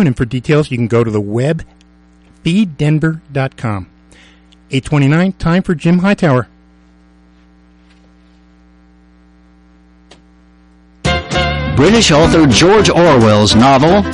tune in for details, you can go to the web, feeddenver.com. 8:29, time for Jim Hightower. British author George Orwell's novel,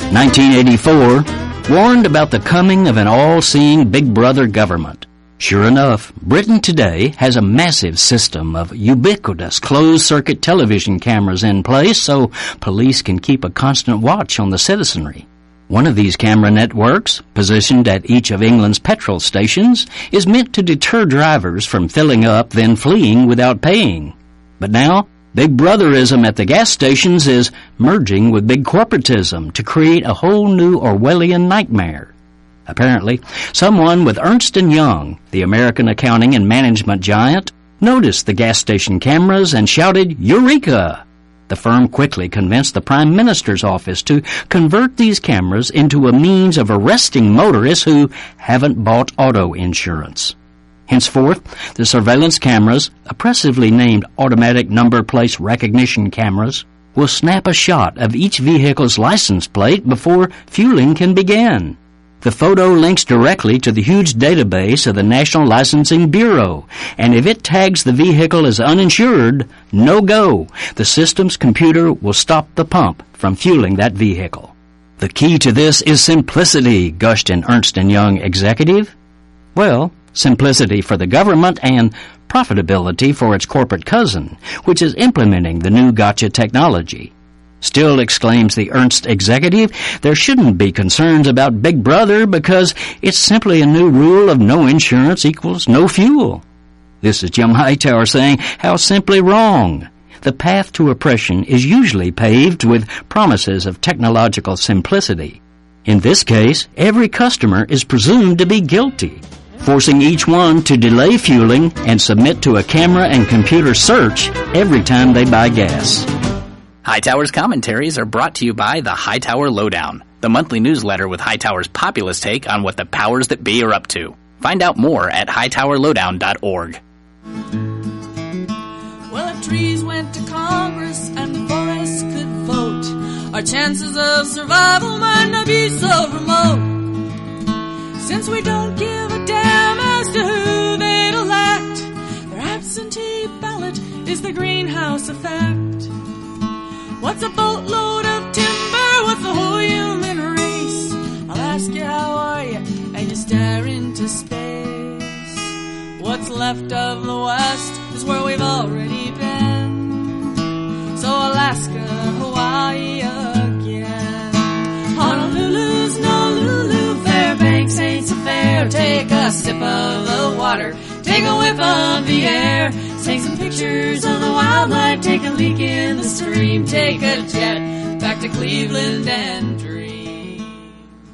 1984, warned about the coming of an all-seeing Big Brother government. Sure enough, Britain today has a massive system of ubiquitous closed-circuit television cameras in place so police can keep a constant watch on the citizenry. One of these camera networks, positioned at each of England's petrol stations, is meant to deter drivers from filling up then fleeing without paying. But now, Big Brotherism at the gas stations is merging with big corporatism to create a whole new Orwellian nightmare. Apparently, someone with Ernst & Young, the American accounting and management giant, noticed the gas station cameras and shouted, "Eureka!" The firm quickly convinced the Prime Minister's office to convert these cameras into a means of arresting motorists who haven't bought auto insurance. Henceforth, the surveillance cameras, oppressively named automatic number place recognition cameras, will snap a shot of each vehicle's license plate before fueling can begin. The photo links directly to the huge database of the National Licensing Bureau, and if it tags the vehicle as uninsured, no go. The system's computer will stop the pump from fueling that vehicle. The key to this is simplicity, gushed an Ernst & Young executive. Well, simplicity for the government and profitability for its corporate cousin, which is implementing the new gotcha technology. Still, exclaims the Ernst executive, there shouldn't be concerns about Big Brother because it's simply a new rule of no insurance equals no fuel. This is Jim Hightower saying how simply wrong. The path to oppression is usually paved with promises of technological simplicity. In this case, every customer is presumed to be guilty, forcing each one to delay fueling and submit to a camera and computer search every time they buy gas. Hightower's commentaries are brought to you by the Hightower Lowdown, the monthly newsletter with Hightower's populist take on what the powers that be are up to. Find out more at hightowerlowdown.org. Well, if trees went to Congress and the forests could vote, our chances of survival might not be so remote. Since we don't give a damn as to who they'd elect, their absentee ballot is the greenhouse effect. What's a boatload of timber? What's the whole human race? I'll ask you, how are you? And you stare into space. What's left of the West is where we've already been. So Alaska, Hawaii again. Honolulu's no Lulu, Fairbanks ain't so fair. Take a sip of the water, take a whiff of the air. Take some pictures of the wildlife, take a leak in the stream, take a jet back to Cleveland and dream.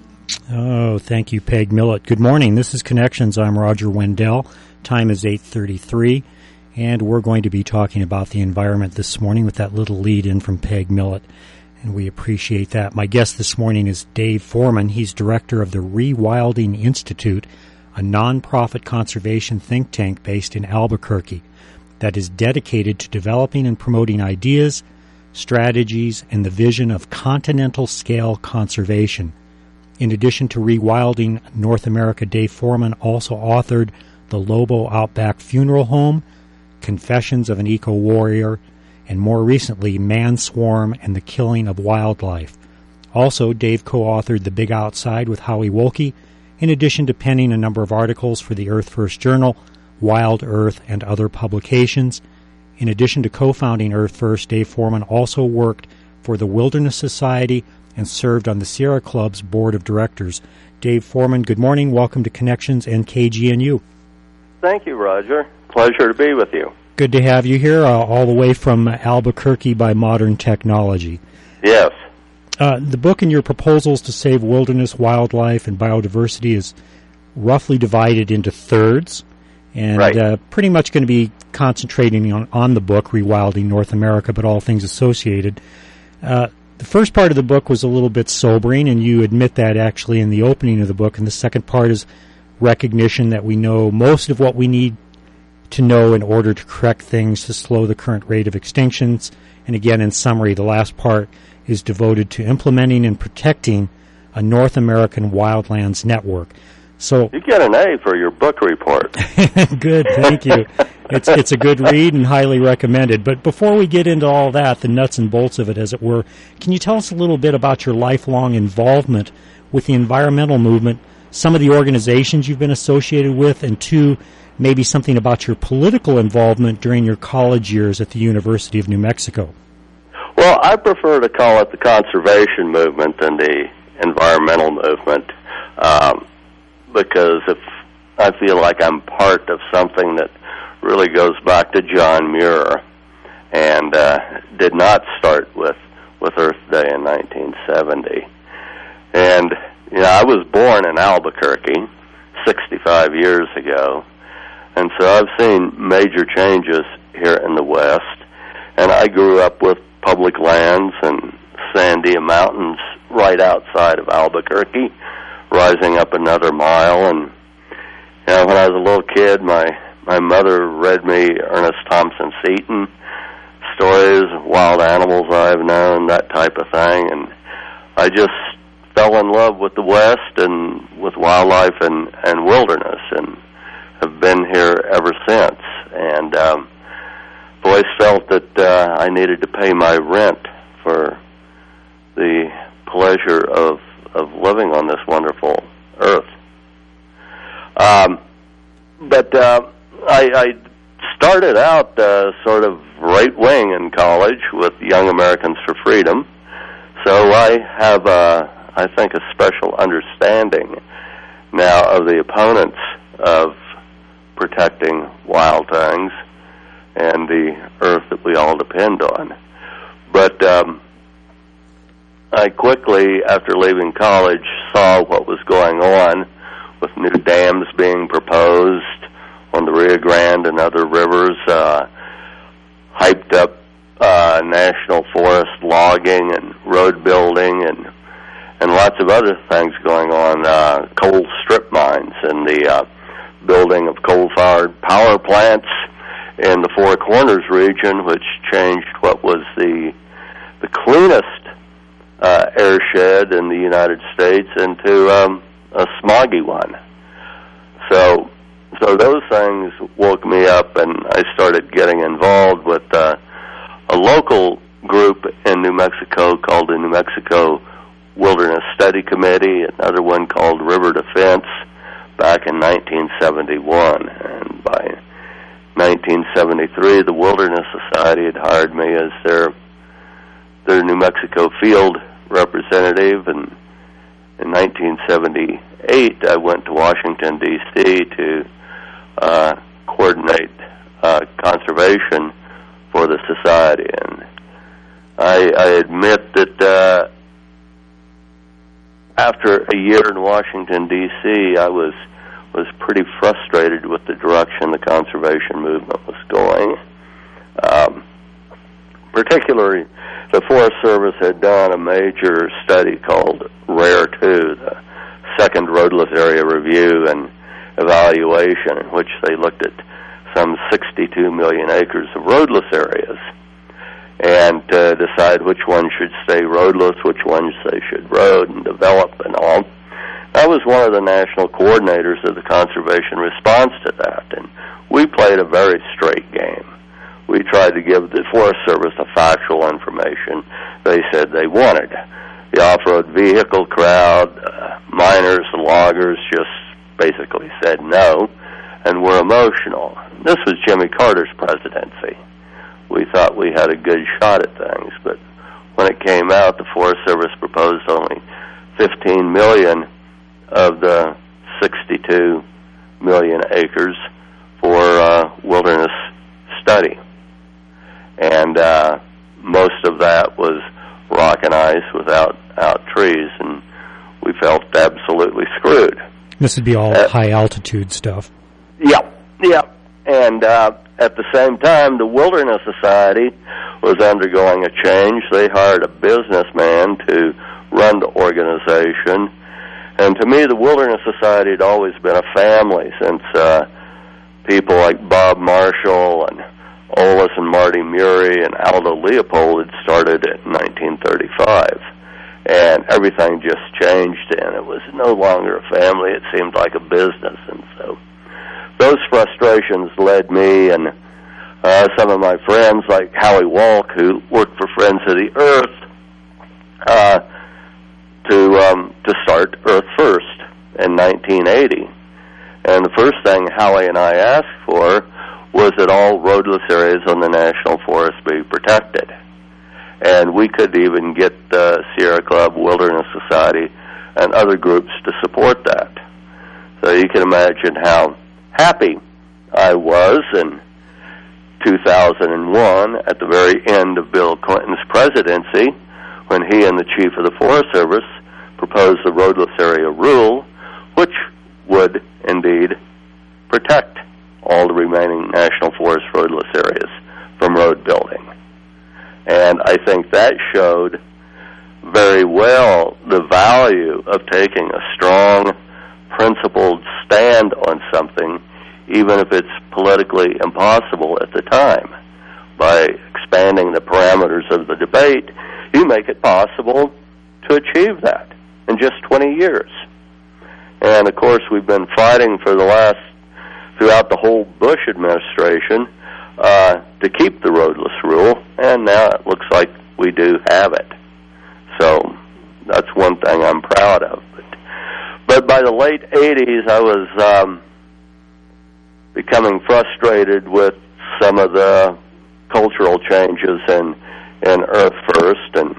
Oh, thank you, Peg Millett. Good morning. This is Connections. I'm Roger Wendell. Time is 8:33, and we're going to be talking about the environment this morning with that little lead-in from Peg Millett, and we appreciate that. My guest this morning is Dave Foreman. He's director of the Rewilding Institute, a nonprofit conservation think tank based in Albuquerque that is dedicated to developing and promoting ideas, strategies, and the vision of continental-scale conservation. In addition to Rewilding North America, Dave Foreman also authored The Lobo Outback Funeral Home, Confessions of an Eco-Warrior, and more recently, Man Swarm and the Killing of Wildlife. Also, Dave co-authored The Big Outside with Howie Wolke, in addition to penning a number of articles for the Earth First Journal, Wild Earth, and other publications. In addition to co-founding Earth First, Dave Foreman also worked for the Wilderness Society and served on the Sierra Club's board of directors. Dave Foreman, good morning. Welcome to Connections and KGNU. Thank you, Roger. Pleasure to be with you. Good to have you here, all the way from Albuquerque by modern technology. Yes. The book and your proposals to save wilderness, wildlife, and biodiversity is roughly divided into thirds. And right. Pretty much going to be concentrating on the book, Rewilding North America, but all things associated. The first part of the book was a little bit sobering, and you admit that actually in the opening of the book. And the second part is recognition that we know most of what we need to know in order to correct things to slow the current rate of extinctions. And again, in summary, the last part is devoted to implementing and protecting a North American Wildlands Network. So you get an A for your book report. Good, thank you. It's a good read and highly recommended. But before we get into all that, the nuts and bolts of it, as it were, can you tell us a little bit about your lifelong involvement with the environmental movement, some of the organizations you've been associated with, and two, maybe something about your political involvement during your college years at the University of New Mexico? Well, I prefer to call it the conservation movement than the environmental movement, because if I feel like I'm part of something that really goes back to John Muir and did not start with Earth Day in 1970. And, I was born in Albuquerque 65 years ago, and so I've seen major changes here in the West, and I grew up with public lands and Sandia Mountains right outside of Albuquerque, rising up another mile. And when I was a little kid, my mother read me Ernest Thompson Seton stories of wild animals I've known, that type of thing, and I just fell in love with the West and with wildlife and wilderness, and have been here ever since. And always felt that I needed to pay my rent for the pleasure of living on this wonderful earth. But I started out sort of right wing in college with Young Americans for Freedom, so I have, I think, a special understanding now of the opponents of protecting wild things and the earth that we all depend on. But I quickly, after leaving college, saw what was going on with new dams being proposed on the Rio Grande and other rivers, hyped up national forest logging and road building and lots of other things going on, coal strip mines and the building of coal-fired power plants in the Four Corners region, which changed what was the cleanest airshed in the United States into a smoggy one. So those things woke me up, and I started getting involved with a local group in New Mexico called the New Mexico Wilderness Study Committee, another one called River Defense, back in 1971. And by 1973, the Wilderness Society had hired me as their New Mexico field representative, and in 1978, I went to Washington, D.C. to coordinate conservation for the society. And I admit that after a year in Washington, D.C., I was pretty frustrated with the direction the conservation movement was going. Particularly, the Forest Service had done a major study called RARE 2, the Second Roadless Area Review and Evaluation, in which they looked at some 62 million acres of roadless areas and decide which ones should stay roadless, which ones they should road and develop and all. I was one of the national coordinators of the conservation response to that, and we played a very straight game. We tried to give the Forest Service the factual information they said they wanted. The off-road vehicle crowd, miners and loggers just basically said no and were emotional. This was Jimmy Carter's presidency. We thought we had a good shot at things, but when it came out, the Forest Service proposed only 15 million of the 62 million acres for wilderness study. And most of that was rock and ice without trees, and we felt absolutely screwed. This would be all high-altitude stuff. Yep. And at the same time, the Wilderness Society was undergoing a change. They hired a businessman to run the organization. And to me, the Wilderness Society had always been a family, since people like Bob Marshall and Ollis and Marty Murray and Aldo Leopold had started in 1935. and everything just changed, and it was no longer a family. It seemed like a business, and so those frustrations led me and some of my friends, like Howie Walk, who worked for Friends of the Earth, to start Earth First in 1980. And the first thing Howie and I asked for was that all roadless areas on the National Forest be protected. And we could even get the Sierra Club, Wilderness Society, and other groups to support that. So you can imagine how happy I was in 2001 at the very end of Bill Clinton's presidency when he and the Chief of the Forest Service proposed the roadless area rule, which would indeed protect all the remaining National Forest roadless areas from road building. And I think that showed very well the value of taking a strong, principled stand on something, even if it's politically impossible at the time. By expanding the parameters of the debate, you make it possible to achieve that in just 20 years. And, of course, we've been fighting throughout the whole Bush administration, to keep the roadless rule, and now it looks like we do have it. So that's one thing I'm proud of. But by the late 80s, I was becoming frustrated with some of the cultural changes in Earth First, and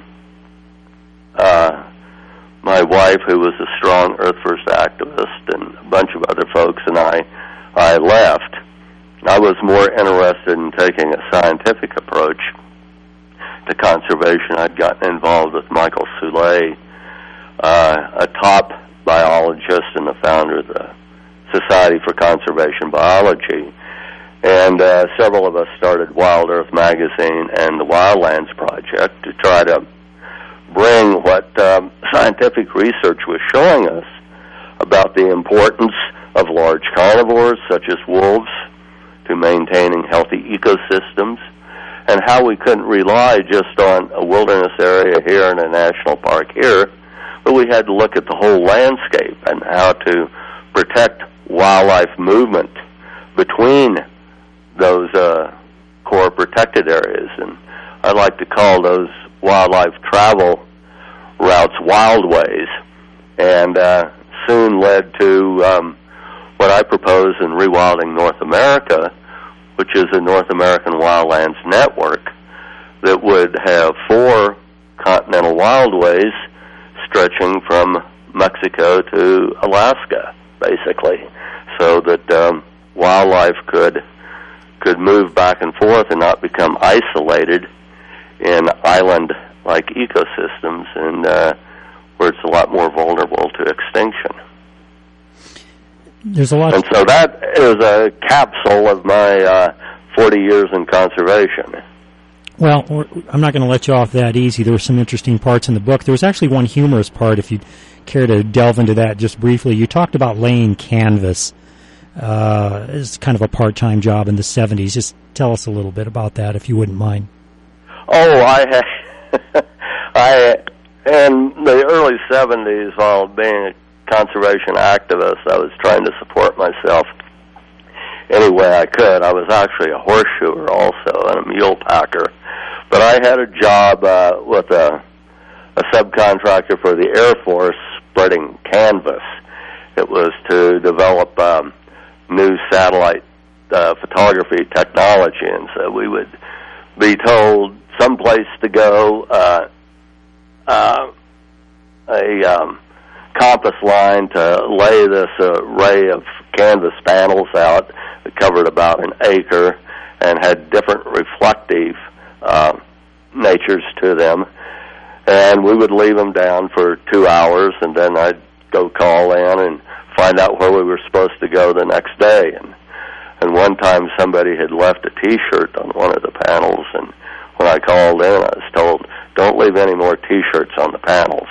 my wife, who was a strong Earth First activist, and a bunch of other folks, and I left. I was more interested in taking a scientific approach to conservation. I'd gotten involved with Michael Soule, a top biologist and the founder of the Society for Conservation Biology. And several of us started Wild Earth Magazine and the Wildlands Project to try to bring what scientific research was showing us about the importance of large carnivores, such as wolves, to maintaining healthy ecosystems, and how we couldn't rely just on a wilderness area here and a national park here, but we had to look at the whole landscape and how to protect wildlife movement between those core protected areas. And I like to call those wildlife travel routes wildways, and soon led to what I propose in Rewilding North America, which is a North American wildlands network that would have 4 continental wildways stretching from Mexico to Alaska, basically, so that wildlife could move back and forth and not become isolated in island-like ecosystems, and where it's a lot more vulnerable to extinction. There's a lot. And so that is a capsule of my 40 years in conservation. Well, I'm not going to let you off that easy. There were some interesting parts in the book. There was actually one humorous part, if you'd care to delve into that just briefly. You talked about laying canvas as kind of a part-time job in the 70s. Just tell us a little bit about that, if you wouldn't mind. Oh, I in the early 70s, while being a conservation activist, I was trying to support myself any way I could. I was actually a horseshoer also and a mule packer. But I had a job with a subcontractor for the Air Force spreading canvas. It was to develop new satellite photography technology, and so we would be told someplace to go, a compass line to lay this array of canvas panels out that covered about an acre and had different reflective natures to them. And we would leave them down for 2 hours, and then I'd go call in and find out where we were supposed to go the next day. And one time somebody had left a T-shirt on one of the panels, and when I called in, I was told, don't leave any more T-shirts on the panels.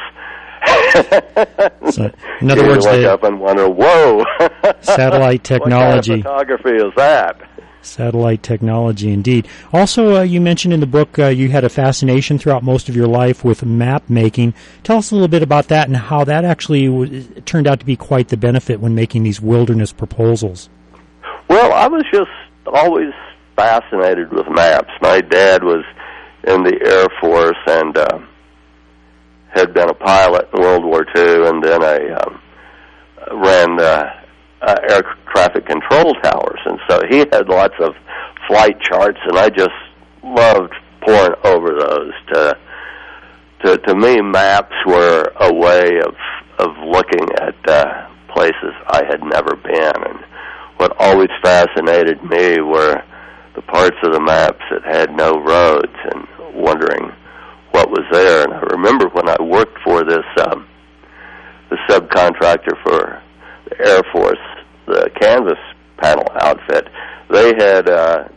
So, in other words, look up and wonder, whoa, satellite technology. What kind of photography is that? Satellite technology, indeed. Also, you mentioned in the book you had a fascination throughout most of your life with map making. Tell us a little bit about that and how that actually turned out to be quite the benefit when making these wilderness proposals. Well, I was just always fascinated with maps. My dad was in the Air Force and had been a pilot in World War II, and then ran air traffic control towers, and so he had lots of flight charts, and I just loved poring over those. To me, maps were a way of looking at places I had never been, and what always fascinated me were the parts of the maps that had no roads, and wondering what was there. And I remember when I worked for this the subcontractor for the Air Force, the canvas panel outfit, they had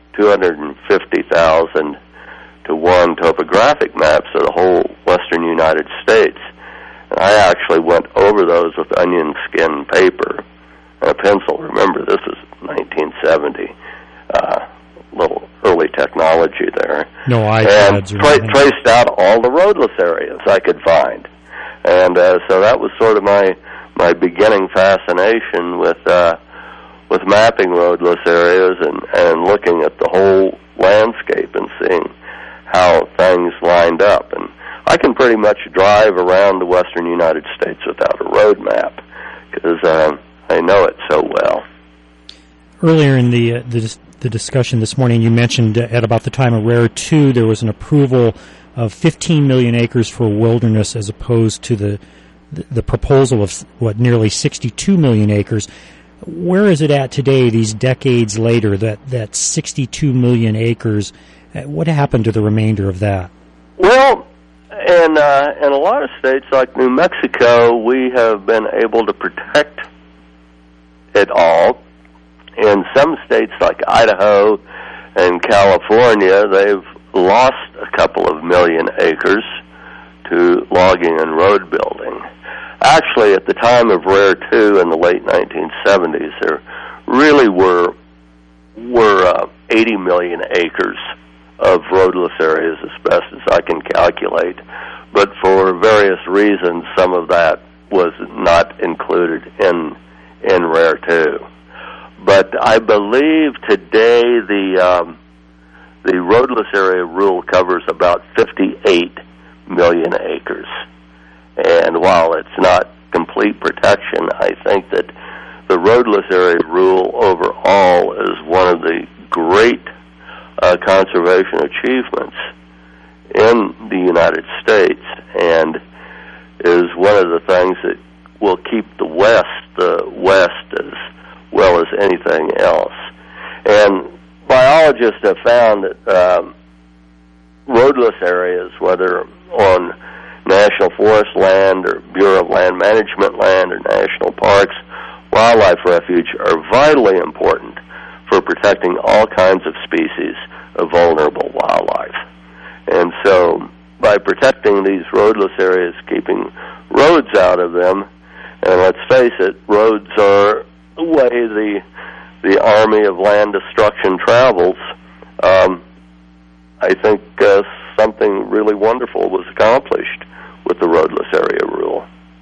250,000 to 1 topographic maps of the whole western United States. And I actually went over those with onion skin paper and a pencil. Remember, this is 1970. Little early technology there. No iPads or anything. Traced out all the roadless areas I could find. And so that was sort of my beginning fascination with mapping roadless areas and looking at the whole landscape and seeing how things lined up. And I can pretty much drive around the western United States without a road map because I know it so well. Earlier in the discussion this morning, you mentioned at about the time of RARE 2, there was an approval of 15 million acres for wilderness as opposed to the proposal of, nearly 62 million acres. Where is it at today, these decades later, that 62 million acres? What happened to the remainder of that? Well, in a lot of states like New Mexico, we have been able to protect it all. In some states like Idaho and California, they've lost a couple of million acres to logging and road building. Actually, at the time of RARE 2 in the late 1970s, there really were 80 million acres of roadless areas, as best as I can calculate. But for various reasons, some of that was not included in RARE 2. But I believe today the roadless area rule covers about 58 million acres. And while it's not complete protection, I think that the roadless area rule overall is one of the great conservation achievements in the United States, and is one of the things that will keep the West as well as anything else. And biologists have found that roadless areas, whether on National Forest land or Bureau of Land Management land or national parks, wildlife refuge, are vitally important for protecting all kinds of species of vulnerable wildlife. And so by protecting these roadless areas, keeping roads out of them, and let's face it, roads are the way the army of land destruction travels, I think something really wonderful was accomplished with the roadless area rule.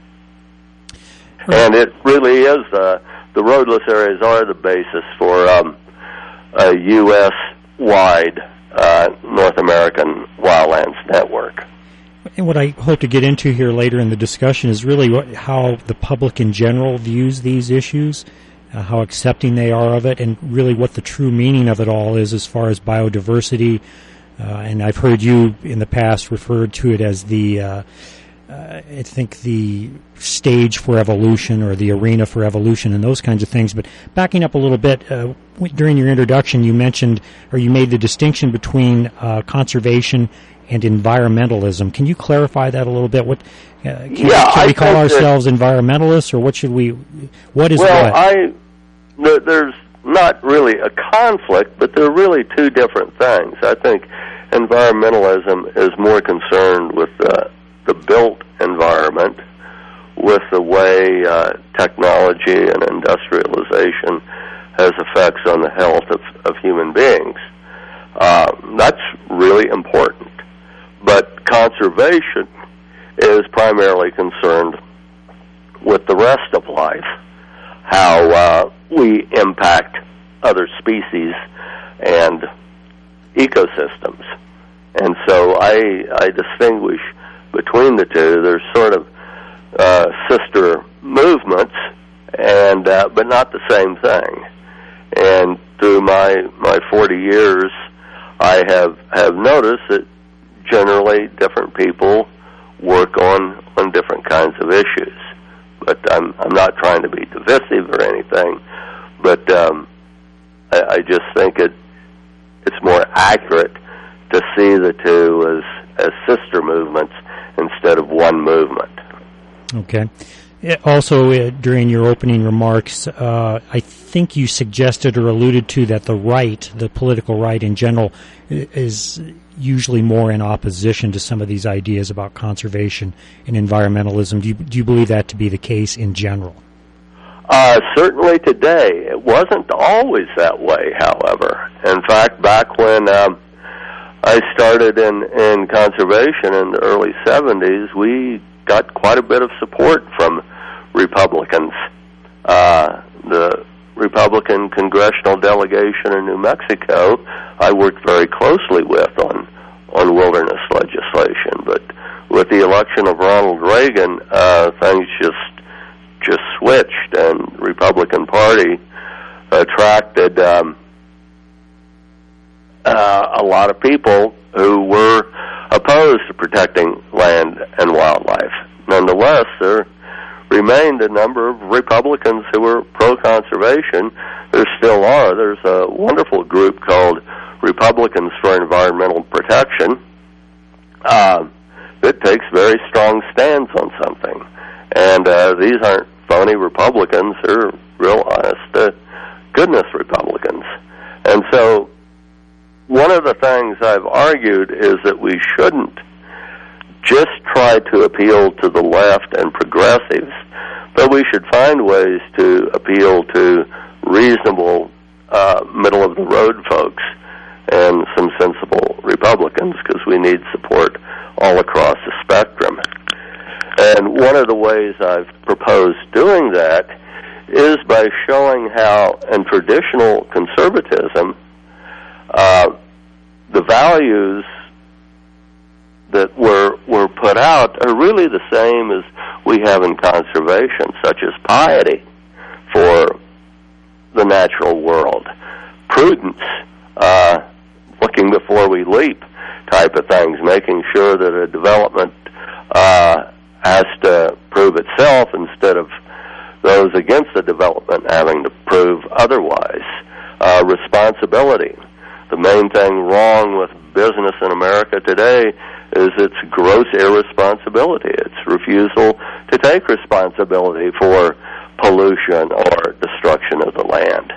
And it really is, the roadless areas are the basis for a U.S.-wide North American wildlands network. And what I hope to get into here later in the discussion is really how the public in general views these issues, how accepting they are of it, and really what the true meaning of it all is as far as biodiversity. And I've heard you in the past refer to it as I think the stage for evolution or the arena for evolution and those kinds of things. But backing up a little bit, during your introduction you mentioned, or you made the distinction between conservation and environmentalism. Can you clarify that a little bit? What can we call ourselves environmentalists, or what is what? There's not really a conflict, but they're really two different things. I think environmentalism is more concerned with the built environment, with the way technology and industrialization has effects on the health of human beings. That's really important. But conservation is primarily concerned with the rest of life, how we impact other species and ecosystems. And so I distinguish between the two. There's sort of sister movements, and but not the same thing. And through my 40 years, I have noticed that generally different people work on different kinds of issues. But I'm not trying to be divisive or anything, but I just think it's more accurate to see the two as sister movements instead of one movement. Okay. Also, during your opening remarks, I think you suggested or alluded to that the right, the political right in general, is usually more in opposition to some of these ideas about conservation and environmentalism. Do you believe that to be the case in general? Certainly today. It wasn't always that way, however. In fact, back when I started in conservation in the early 70s, we got quite a bit of support from Republicans. The Republican congressional delegation in New Mexico I worked very closely with on wilderness legislation. But with the election of Ronald Reagan, things just switched, and the Republican Party attracted a lot of people who were opposed to protecting land and wildlife. Nonetheless, there remained a number of Republicans who were pro-conservation. There still are. There's a wonderful group called Republicans for Environmental Protection that takes very strong stands on something. And these aren't phony Republicans. They're real honest-to-goodness Republicans. And so one of the things I've argued is that we shouldn't just try to appeal to the left and progressives, but we should find ways to appeal to reasonable middle-of-the-road folks and some sensible Republicans, because we need support all across the spectrum. And one of the ways I've proposed doing that is by showing how in traditional conservatism the values that were put out are really the same as we have in conservation, such as piety for the natural world, prudence, looking before we leap type of things, making sure that a development has to prove itself instead of those against the development having to prove otherwise. Responsibility. The main thing wrong with business in America today is its gross irresponsibility, its refusal to take responsibility for pollution or destruction of the land.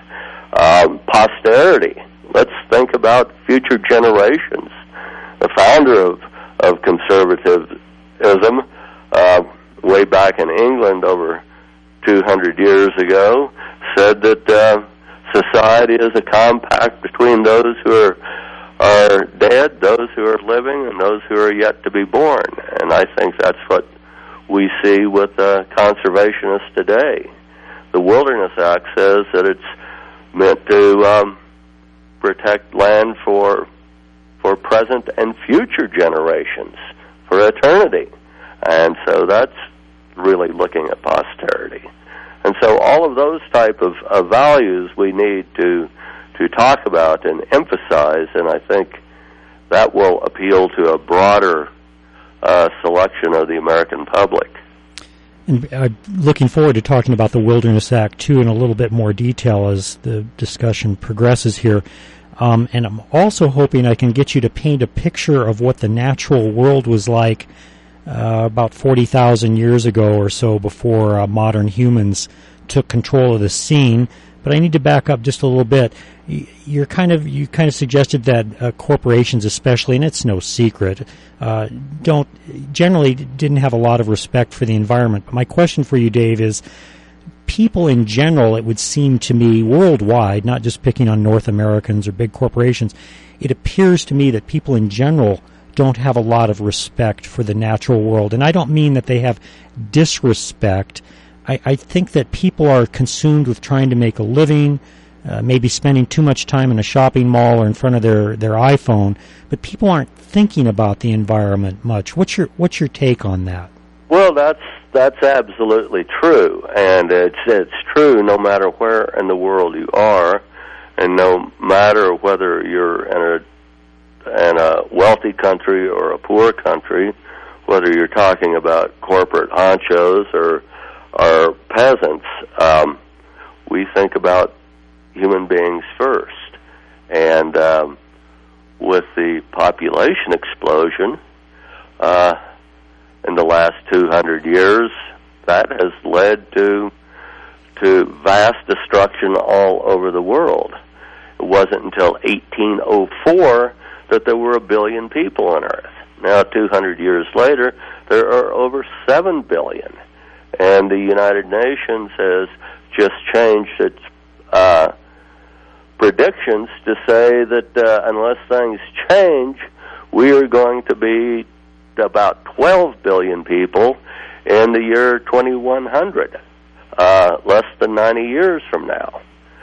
Posterity. Let's think about future generations. The founder of conservatism, way back in England over 200 years ago, said that society is a compact between those who are dead, those who are living, and those who are yet to be born. And I think that's what we see with conservationists today. The Wilderness Act says that it's meant to protect land for present and future generations, for eternity. And so that's really looking at posterity. And so all of those type of values we need to talk about and emphasize, and I think that will appeal to a broader selection of the American public. And I'm looking forward to talking about the Wilderness Act, too, in a little bit more detail as the discussion progresses here. And I'm also hoping I can get you to paint a picture of what the natural world was like about 40,000 years ago or so, before modern humans took control of the scene. But I need to back up just a little bit. You kind of suggested that corporations, especially, and it's no secret, didn't have a lot of respect for the environment. But my question for you, Dave, is people in general, it would seem to me, worldwide, not just picking on North Americans or big corporations, it appears to me that people in general don't have a lot of respect for the natural world. And I don't mean that they have disrespect. I think that people are consumed with trying to make a living, maybe spending too much time in a shopping mall or in front of their iPhone, but people aren't thinking about the environment much. What's your take on that? Well, that's absolutely true, and it's true no matter where in the world you are, and no matter whether you're in a wealthy country or a poor country, whether you're talking about corporate honchos or peasants, we think about human beings first. And with the population explosion in the last 200 years, that has led to vast destruction all over the world. It wasn't until 1804 that there were 1 billion people on Earth. Now, 200 years later, there are over 7 billion. And the United Nations has just changed its predictions to say that unless things change, we are going to be about 12 billion people in the year 2100, less than 90 years from now.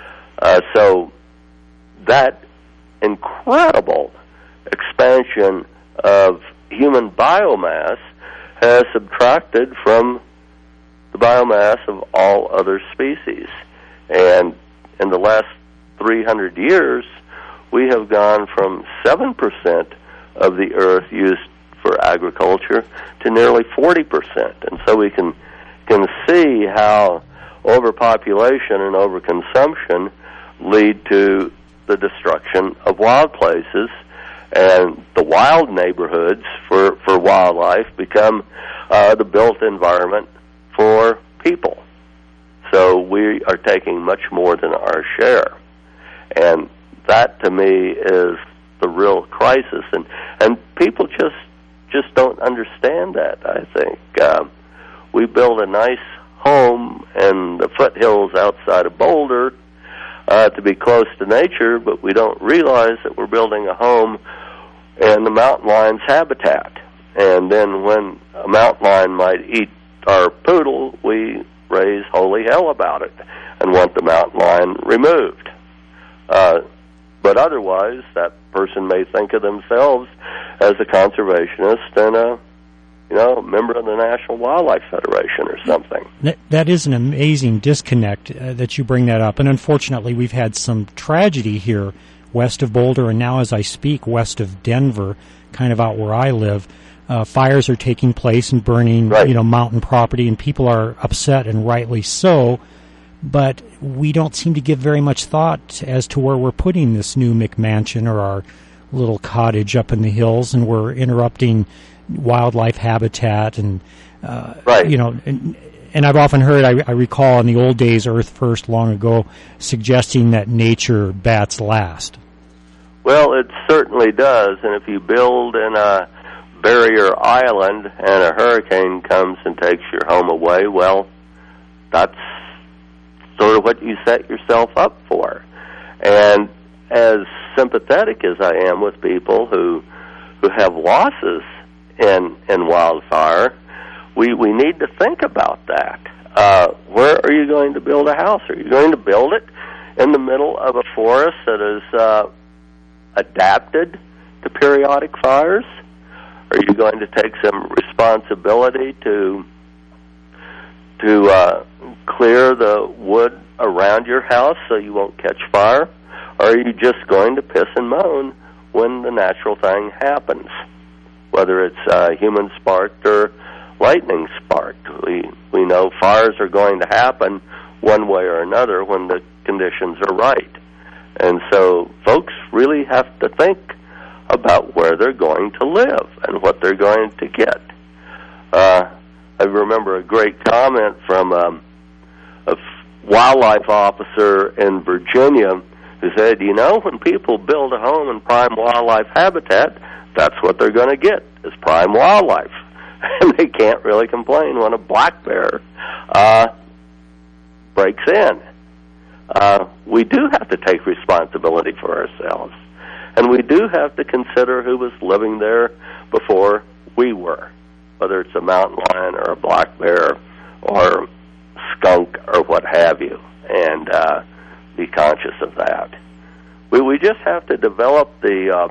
So that incredible expansion of human biomass has subtracted from the biomass of all other species. And in the last 300 years, we have gone from 7% of the earth used for agriculture to nearly 40%. And so we can see how overpopulation and overconsumption lead to the destruction of wild places, and the wild neighborhoods for wildlife become the built environment for people. So we are taking much more than our share. And that, to me, is the real crisis. And people just don't understand that, I think. We build a nice home in the foothills outside of Boulder to be close to nature, but we don't realize that we're building a home in the mountain lion's habitat. And then when a mountain lion might eat our poodle, we raise holy hell about it and want the mountain lion removed. But otherwise, that person may think of themselves as a conservationist and a member of the National Wildlife Federation or something. That is an amazing disconnect that you bring that up. And unfortunately, we've had some tragedy here west of Boulder, and now as I speak, west of Denver, kind of out where I live. Fires are taking place and burning, right, mountain property, and people are upset, and rightly so. But we don't seem to give very much thought as to where we're putting this new McMansion or our little cottage up in the hills, and we're interrupting wildlife habitat. And right, and I've often heard, I recall in the old days, Earth First, long ago, suggesting that nature bats last. Well, it certainly does, and if you build in a barrier island and a hurricane comes and takes your home away, well, that's sort of what you set yourself up for. And as sympathetic as I am with people who have losses in wildfire, we need to think about that. Where are you going to build a house? Are you going to build it in the middle of a forest that is adapted to periodic fires? Are you going to take some responsibility to clear the wood around your house so you won't catch fire? Or are you just going to piss and moan when the natural thing happens, whether it's human-sparked or lightning-sparked? We know fires are going to happen one way or another when the conditions are right. And so folks really have to think about where they're going to live and what they're going to get. I remember a great comment from a wildlife officer in Virginia who said, when people build a home in prime wildlife habitat, that's what they're going to get, is prime wildlife. And they can't really complain when a black bear breaks in. We do have to take responsibility for ourselves, and we do have to consider who was living there before we were, whether it's a mountain lion or a black bear or skunk or what have you, and be conscious of that. We just have to develop the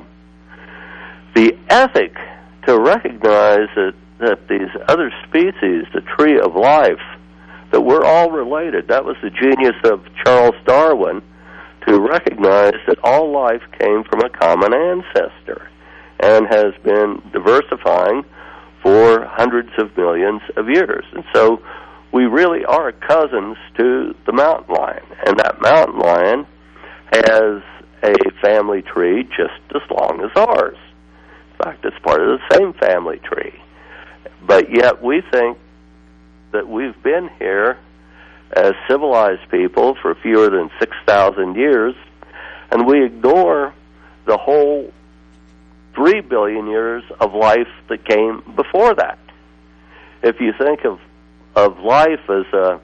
ethic to recognize that these other species, the tree of life, that we're all related. That was the genius of Charles Darwin, to recognize that all life came from a common ancestor and has been diversifying for hundreds of millions of years. And so we really are cousins to the mountain lion, and that mountain lion has a family tree just as long as ours. In fact, it's part of the same family tree. But yet we think that we've been here as civilized people for fewer than 6,000 years, and we ignore the whole 3 billion years of life that came before that. If you think of life as a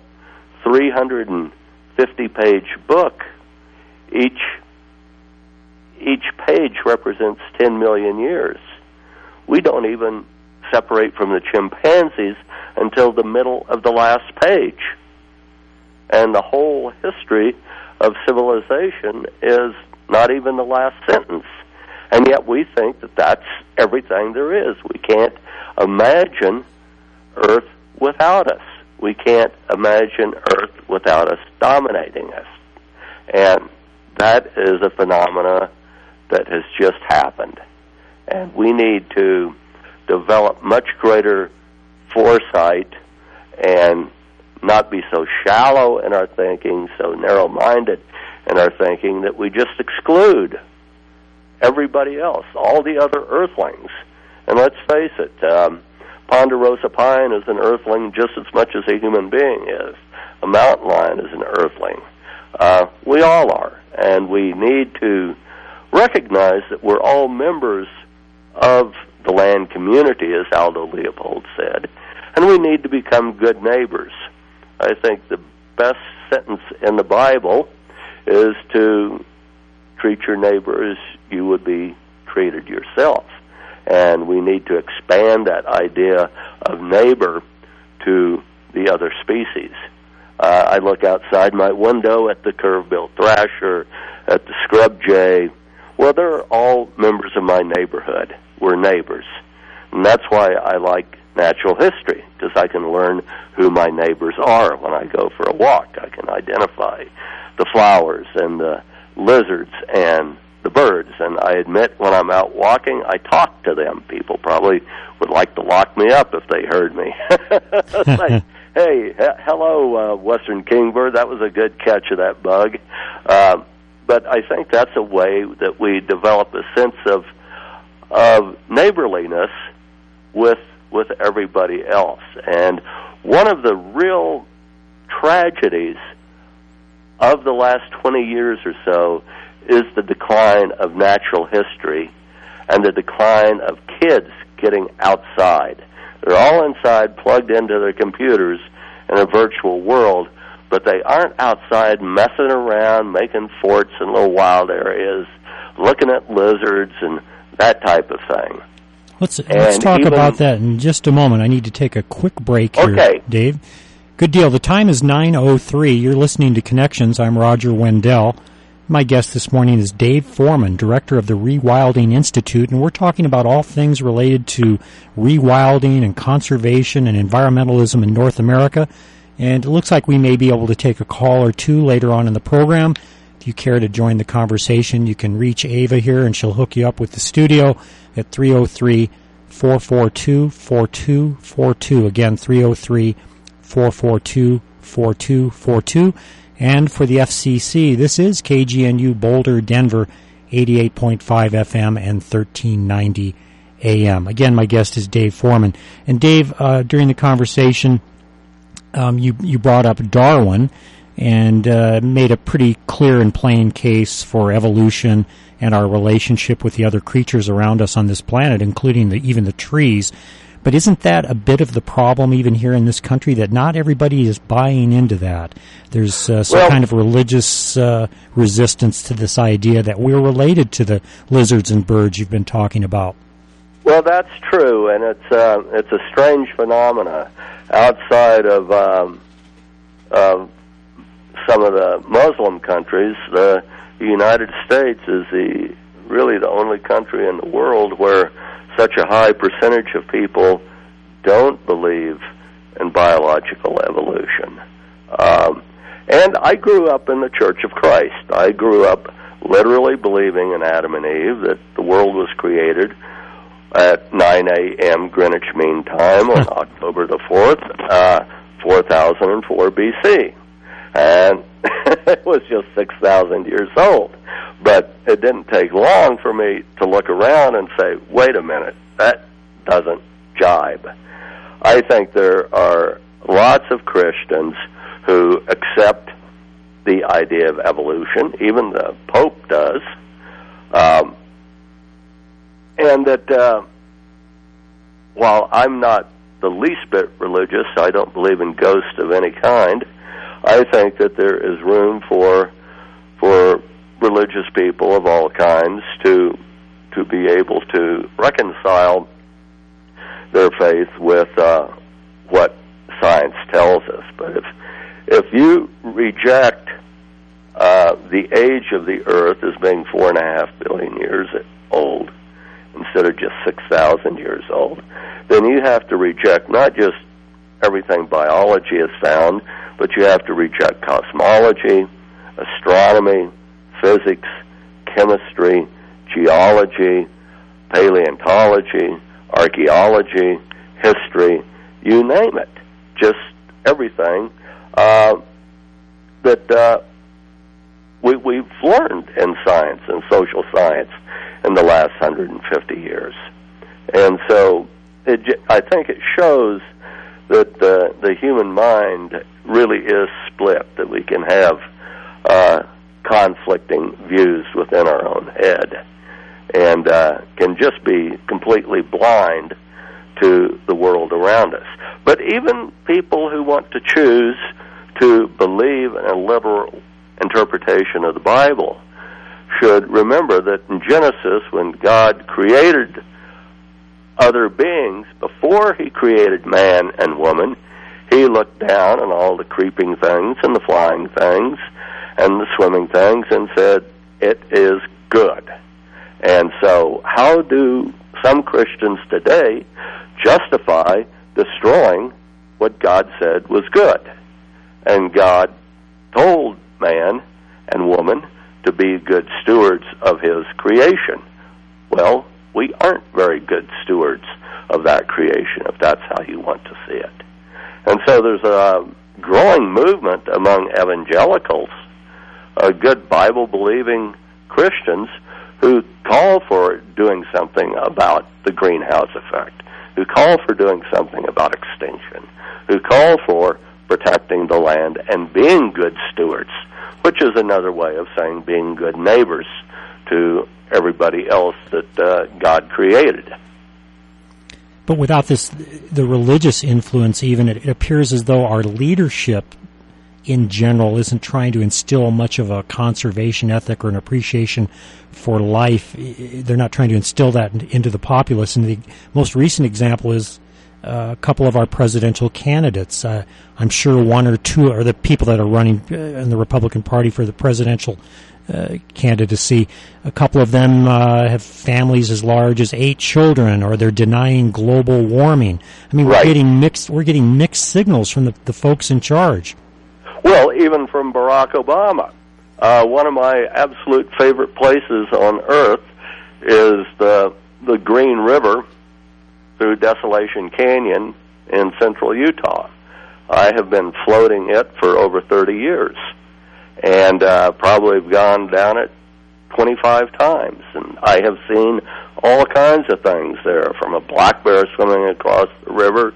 350-page book, each page represents 10 million years. We don't even separate from the chimpanzees until the middle of the last page. And the whole history of civilization is not even the last sentence. And yet we think that that's everything there is. We can't imagine Earth without us. We can't imagine Earth without us dominating us. And that is a phenomena that has just happened. And we need to develop much greater foresight and not be so shallow in our thinking, so narrow-minded in our thinking that we just exclude everybody else, all the other earthlings. And let's face it, Ponderosa pine is an earthling just as much as a human being is. A mountain lion is an earthling. We all are, and we need to recognize that we're all members of the land community, as Aldo Leopold said, and we need to become good neighbors. I think the best sentence in the Bible is to treat your neighbor as you would be treated yourself. And we need to expand that idea of neighbor to the other species. I look outside my window at the curve-billed thrasher, at the scrub jay. Well, they're all members of my neighborhood. We're neighbors. And that's why I like natural history, because I can learn who my neighbors are when I go for a walk. I can identify the flowers and the lizards and the birds. And I admit, when I'm out walking, I talk to them. People probably would like to lock me up if they heard me. Like, hey, hello, western kingbird. That was a good catch of that bug. But I think that's a way that we develop a sense of neighborliness with everybody else. And one of the real tragedies of the last 20 years or so is the decline of natural history and the decline of kids getting outside. They're all inside, plugged into their computers in a virtual world, but they aren't outside messing around, making forts in little wild areas, looking at lizards and that type of thing. Let's talk about that in just a moment. I need to take a quick break here, okay, Dave. Good deal. The time is 9:03. You're listening to Connections. I'm Roger Wendell. My guest this morning is Dave Foreman, director of the Rewilding Institute, and we're talking about all things related to rewilding and conservation and environmentalism in North America. And it looks like we may be able to take a call or two later on in the program. If you care to join the conversation, you can reach Ava here, and she'll hook you up with the studio at 303-442-4242. Again, 303-442-4242. And for the FCC, this is KGNU Boulder, Denver, 88.5 FM and 1390 AM. Again, my guest is Dave Foreman. And Dave, during the conversation, you brought up Darwin and made a pretty clear and plain case for evolution and our relationship with the other creatures around us on this planet, including even the trees. But isn't that a bit of the problem even here in this country, that not everybody is buying into that? There's some kind of religious resistance to this idea that we're related to the lizards and birds you've been talking about. Well, that's true, and it's a strange phenomena. Outside of some of the Muslim countries, the United States is really the only country in the world where such a high percentage of people don't believe in biological evolution. And I grew up in the Church of Christ. I grew up literally believing in Adam and Eve, that the world was created at 9 a.m. Greenwich Mean Time on October the 4th, 4004 BC. And it was just 6,000 years old. But it didn't take long for me to look around and say, wait a minute, that doesn't jibe. I think there are lots of Christians who accept the idea of evolution, even the Pope does, and that while I'm not the least bit religious, I don't believe in ghosts of any kind, I think that there is room for religious people of all kinds to be able to reconcile their faith with what science tells us. But if you reject the age of the Earth as being 4.5 billion years old instead of just 6,000 years old, then you have to reject not just everything biology has found, but you have to reject cosmology, astronomy, physics, chemistry, geology, paleontology, archaeology, history, you name it. Just everything that we've learned in science and social science in the last 150 years. And so I think it shows that the human mind really is split, that we can have conflicting views within our own head and can just be completely blind to the world around us. But even people who want to choose to believe in a liberal interpretation of the Bible should remember that in Genesis, when God created other beings, before he created man and woman, he looked down on all the creeping things and the flying things and the swimming things and said, it is good. And so how do some Christians today justify destroying what God said was good? And God told man and woman to be good stewards of his creation. Well, we aren't very good stewards of that creation, if that's how you want to see it. And so there's a growing movement among evangelicals, good Bible-believing Christians, who call for doing something about the greenhouse effect, who call for doing something about extinction, who call for protecting the land and being good stewards, which is another way of saying being good neighbors to everybody else that God created. But without the religious influence even, it appears as though our leadership in general isn't trying to instill much of a conservation ethic or an appreciation for life. They're not trying to instill that into the populace. And the most recent example is a couple of our presidential candidates. I'm sure one or two are the people that are running in the Republican Party for the presidential candidacy. A couple of them have families as large as 8 children, or they're denying global warming. I mean, right. We're getting mixed signals from the folks in charge. Well, even from Barack Obama. One of my absolute favorite places on Earth is the Green River through Desolation Canyon in central Utah. I have been floating it for over 30 years, and probably have gone down it 25 times. And I have seen all kinds of things there, from a black bear swimming across the river,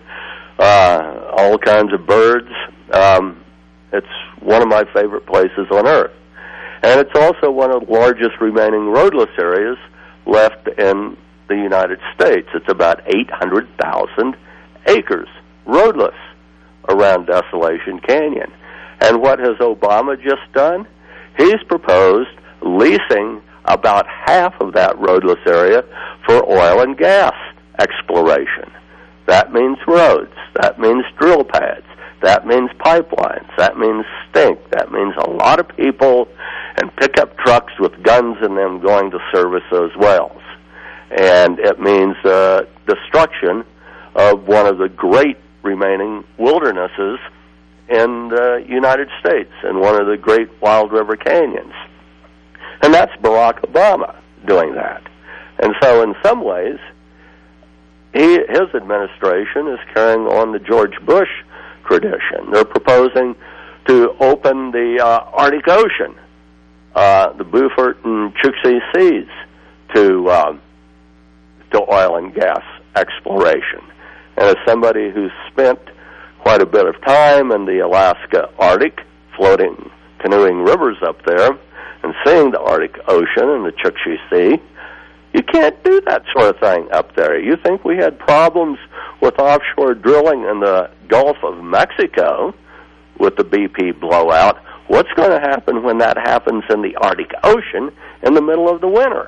all kinds of birds. It's one of my favorite places on Earth. And it's also one of the largest remaining roadless areas left in the United States. It's about 800,000 acres, roadless, around Desolation Canyon. And what has Obama just done? He's proposed leasing about half of that roadless area for oil and gas exploration. That means roads. That means drill pads. That means pipelines. That means stink. That means a lot of people and pickup trucks with guns in them going to service those wells. And it means destruction of one of the great remaining wildernesses in the United States and one of the great Wild River Canyons. And that's Barack Obama doing that. And so in some ways, his administration is carrying on the George Bush tradition. They're proposing to open the Arctic Ocean, the Beaufort and Chukchi Seas, to oil and gas exploration. And as somebody who's spent quite a bit of time in the Alaska Arctic, floating, canoeing rivers up there, and seeing the Arctic Ocean and the Chukchi Sea, you can't do that sort of thing up there. You think we had problems with offshore drilling in the Gulf of Mexico with the BP blowout. What's going to happen when that happens in the Arctic Ocean in the middle of the winter?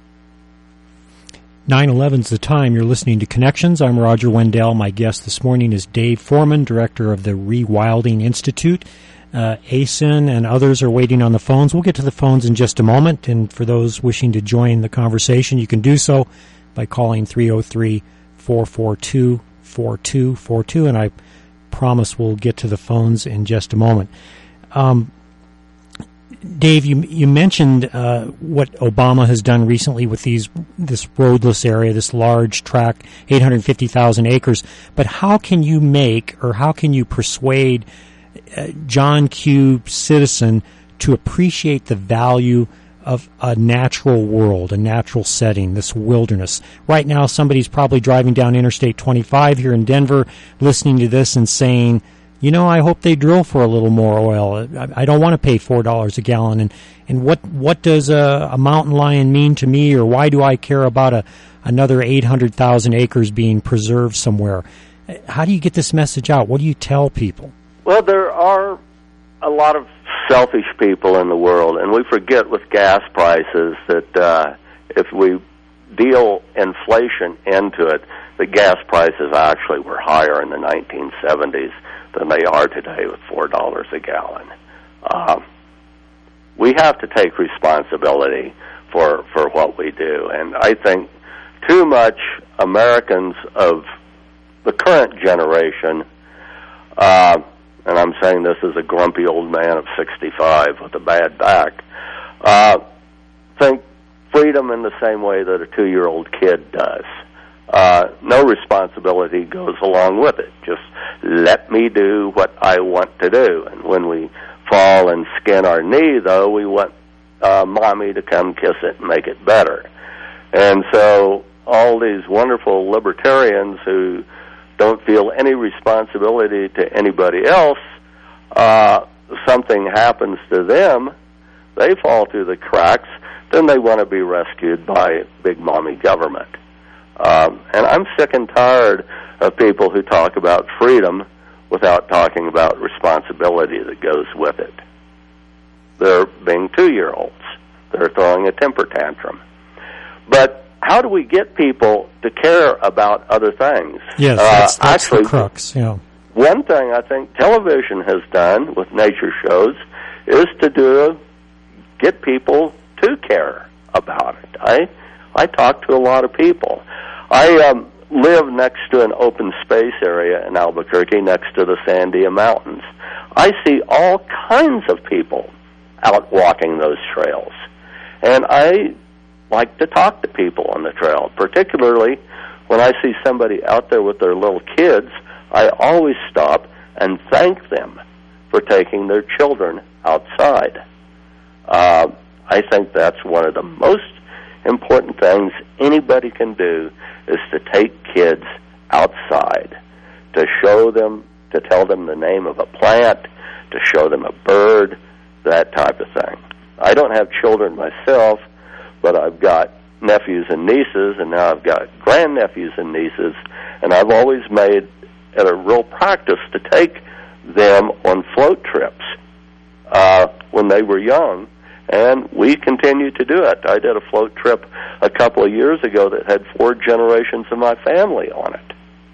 9:11's the time. You're listening to Connections. I'm Roger Wendell. My guest this morning is Dave Foreman, director of the Rewilding Institute. ASIN and others are waiting on the phones. We'll get to the phones in just a moment, and for those wishing to join the conversation, you can do so by calling 303-442-4242, and I promise we'll get to the phones in just a moment. Dave, you mentioned what Obama has done recently with this roadless area, this large tract, 850,000 acres, but how can you persuade John Q. citizen to appreciate the value of a natural world, a natural setting, this wilderness? Right now, somebody's probably driving down Interstate 25 here in Denver, listening to this and saying, I hope they drill for a little more oil. I don't want to pay $4 a gallon. And what does a mountain lion mean to me, or why do I care about another 800,000 acres being preserved somewhere? How do you get this message out? What do you tell people? Well, there are a lot of selfish people in the world, and we forget with gas prices that if we deal inflation into it, the gas prices actually were higher in the 1970s than they are today with $4 a gallon. We have to take responsibility for what we do, and I think too much Americans of the current generation, and I'm saying this as a grumpy old man of 65 with a bad back, think freedom in the same way that a 2-year-old kid does. No responsibility goes along with it. Just let me do what I want to do. And when we fall and skin our knee, though, we want mommy to come kiss it and make it better. And so all these wonderful libertarians who don't feel any responsibility to anybody else, something happens to them, they fall through the cracks, then they want to be rescued by big mommy government. And I'm sick and tired of people who talk about freedom without talking about responsibility that goes with it. They're being 2-year-olds. They're throwing a temper tantrum. But how do we get people to care about other things? Yes, that's actually the crux. Yeah. One thing I think television has done with nature shows is to get people to care about it. I talk to a lot of people. I live next to an open space area in Albuquerque next to the Sandia Mountains. I see all kinds of people out walking those trails. And I like to talk to people on the trail, particularly when I see somebody out there with their little kids. I always stop and thank them for taking their children outside. I think that's one of the most important things anybody can do, is to take kids outside, to show them, to tell them the name of a plant, to show them a bird, that type of thing. I don't have children myself, but I've got nephews and nieces, and now I've got grandnephews and nieces, and I've always made it a real practice to take them on float trips when they were young, and we continue to do it. I did a float trip a couple of years ago that had 4 generations of my family on it.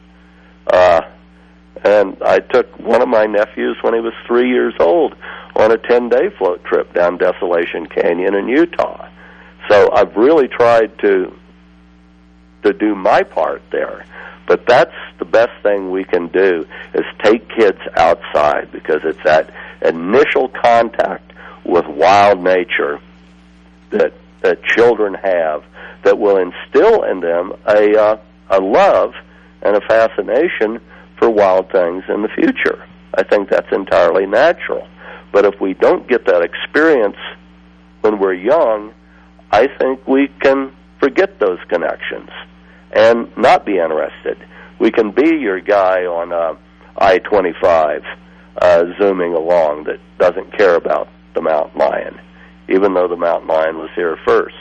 And I took one of my nephews when he was 3 years old on a 10-day float trip down Desolation Canyon in Utah. So I've really tried to do my part there. But that's the best thing we can do, is take kids outside, because it's that initial contact with wild nature that children have that will instill in them a love and a fascination for wild things in the future. I think that's entirely natural. But if we don't get that experience when we're young, I think we can forget those connections and not be interested. We can be your guy on I-25 zooming along that doesn't care about the mountain lion, even though the mountain lion was here first.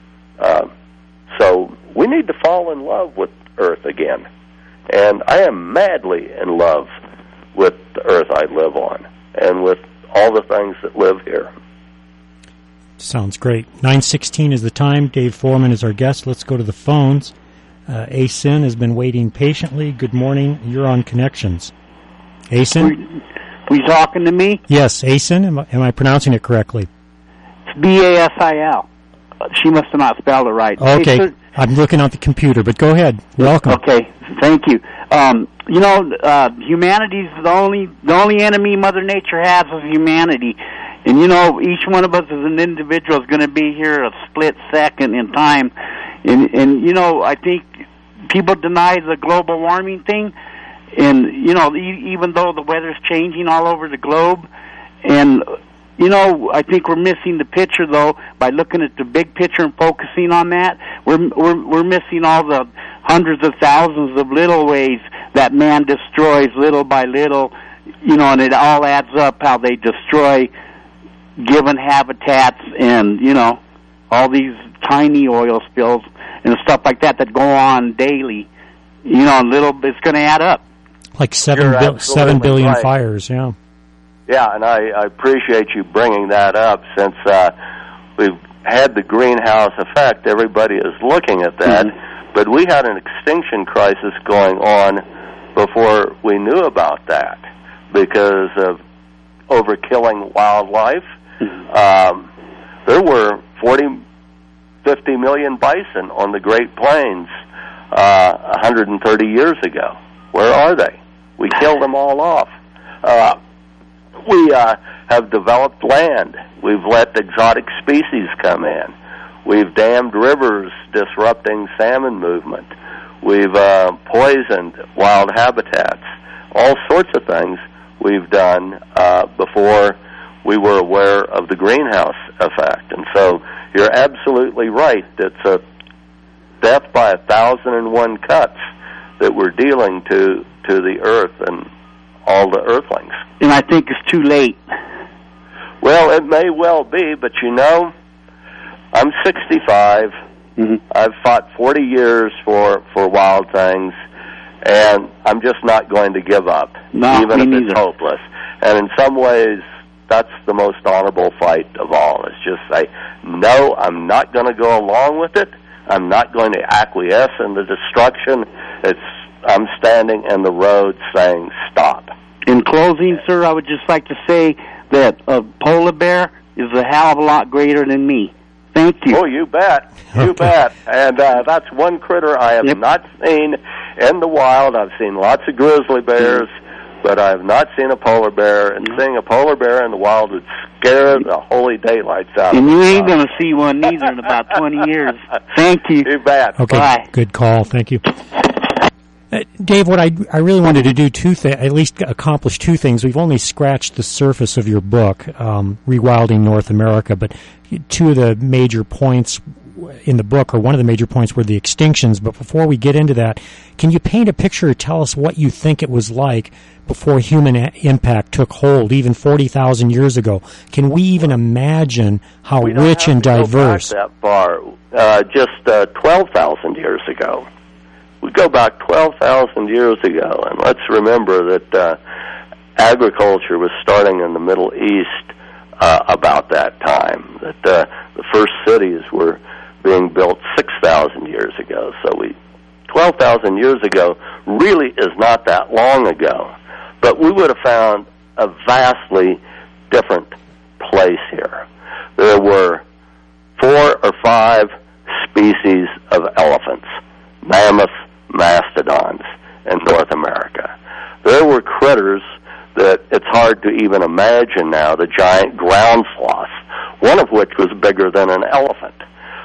So we need to fall in love with Earth again. And I am madly in love with the Earth I live on and with all the things that live here. Sounds great. 9:16 is the time. Dave Foreman is our guest. Let's go to the phones. Asin has been waiting patiently. Good morning. You're on Connections. Asin? Were you talking to me? Yes, Asin. Am I pronouncing it correctly? It's Basil. She must have not spelled it right. Okay. Hey, I'm looking at the computer, but go ahead. Welcome. Okay. Thank you. Humanity's the only enemy Mother Nature has is humanity. And, each one of us as an individual is going to be here a split second in time. And I think people deny the global warming thing. And, even though the weather's changing all over the globe. And, I think we're missing the picture, though, by looking at the big picture and focusing on that. We're missing all the hundreds of thousands of little ways that man destroys little by little, and it all adds up how they destroy given habitats and, all these tiny oil spills and stuff like that go on daily. It's going to add up. Like 7 billion right. Fires, yeah. Yeah, and I appreciate you bringing that up, since we've had the greenhouse effect. Everybody is looking at that, but we had an extinction crisis going on before we knew about that because of overkilling wildlife. There were 50 million bison on the Great Plains 130 years ago. Where are they? We killed them all off. We have developed land. We've let exotic species come in. We've dammed rivers, disrupting salmon movement. We've poisoned wild habitats. All sorts of things we've done before we were aware of the greenhouse effect. And so you're absolutely right. It's a death by 1,001 cuts that we're dealing to the earth and all the earthlings. And I think it's too late. Well, it may well be, but I'm 65. I've fought 40 years for wild things, and I'm just not going to give up, even if it's hopeless. And in some ways, that's the most honorable fight of all, is just say, no, I'm not going to go along with it. I'm not going to acquiesce in the destruction. I'm standing in the road saying stop. In closing, sir, I would just like to say that a polar bear is a hell of a lot greater than me. Thank you. Oh, you bet. You bet. And that's one critter I have not seen in the wild. I've seen lots of grizzly bears, but I have not seen a polar bear. And seeing a polar bear in the wild would scare the holy daylights out of me. And you ain't going to see one neither in about 20 years. Thank you. You bet. Okay. Bye. Good call. Thank you. Dave, what I really wanted to do, at least accomplish two things. We've only scratched the surface of your book, Rewilding North America, but two of the major points in the book, or one of the major points, were the extinctions. But before we get into that, can you paint a picture or tell us what you think it was like before human impact took hold, even 40,000 years ago? Can we even imagine how rich and diverse? We don't have to go back that far. Just 12,000 years ago. We go back 12,000 years ago, and let's remember that agriculture was starting in the Middle East about that time. That the first cities were being built 6,000 years ago. So 12,000 years ago really is not that long ago. But we would have found a vastly different place here. There were 4 or 5 species of elephants, mammoths, mastodons, in North America. There were critters that it's hard to even imagine now, the giant ground sloths, one of which was bigger than an elephant.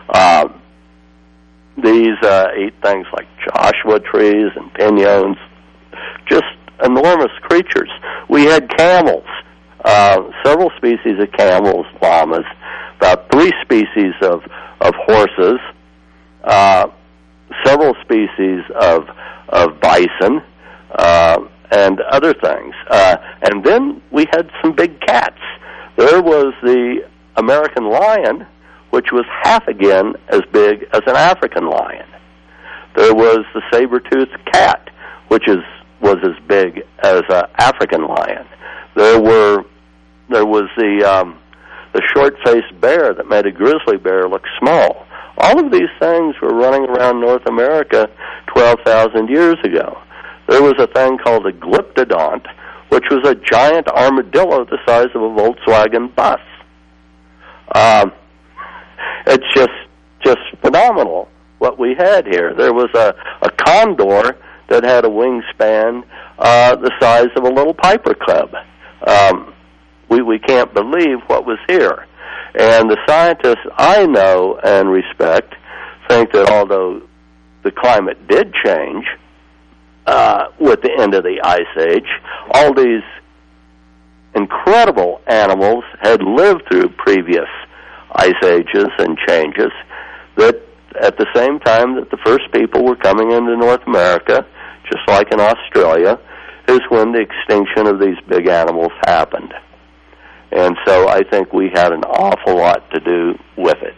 These ate things like Joshua trees and piñons, just enormous creatures. We had camels, several species of camels, llamas, about 3 species of horses, several species of bison, and other things. And then we had some big cats. There was the American lion, which was half again as big as an African lion. There was the saber-toothed cat, which was as big as an African lion. There was the short-faced bear that made a grizzly bear look small. All of these things were running around North America 12,000 years ago. There was a thing called a glyptodont, which was a giant armadillo the size of a Volkswagen bus. It's just phenomenal what we had here. There was a condor that had a wingspan the size of a little Piper Cub. We can't believe what was here. And the scientists I know and respect think that although the climate did change with the end of the Ice Age, all these incredible animals had lived through previous ice ages and changes, that at the same time that the first people were coming into North America, just like in Australia, is when the extinction of these big animals happened. And so I think we had an awful lot to do with it.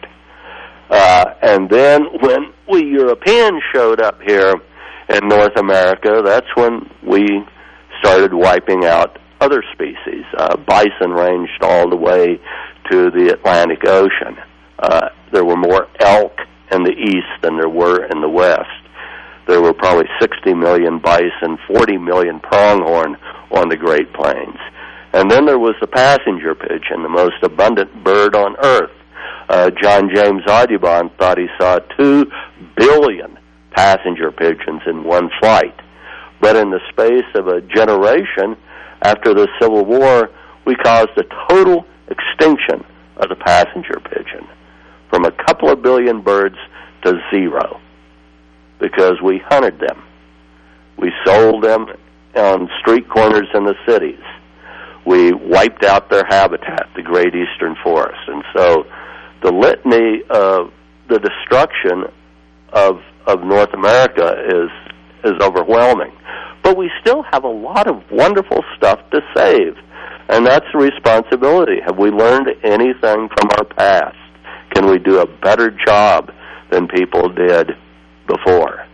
And then when we Europeans showed up here in North America, that's when we started wiping out other species. Bison ranged all the way to the Atlantic Ocean. There were more elk in the east than there were in the west. There were probably 60 million bison, 40 million pronghorn on the Great Plains. And then there was the passenger pigeon, the most abundant bird on Earth. John James Audubon thought he saw 2 billion passenger pigeons in one flight. But in the space of a generation after the Civil War, we caused a total extinction of the passenger pigeon, from a couple of billion birds to 0, because we hunted them. We sold them on street corners in the cities. We wiped out their habitat, the Great Eastern Forest. And so the litany of the destruction of North America is overwhelming. But we still have a lot of wonderful stuff to save, and that's the responsibility. Have we learned anything from our past? Can we do a better job than people did before?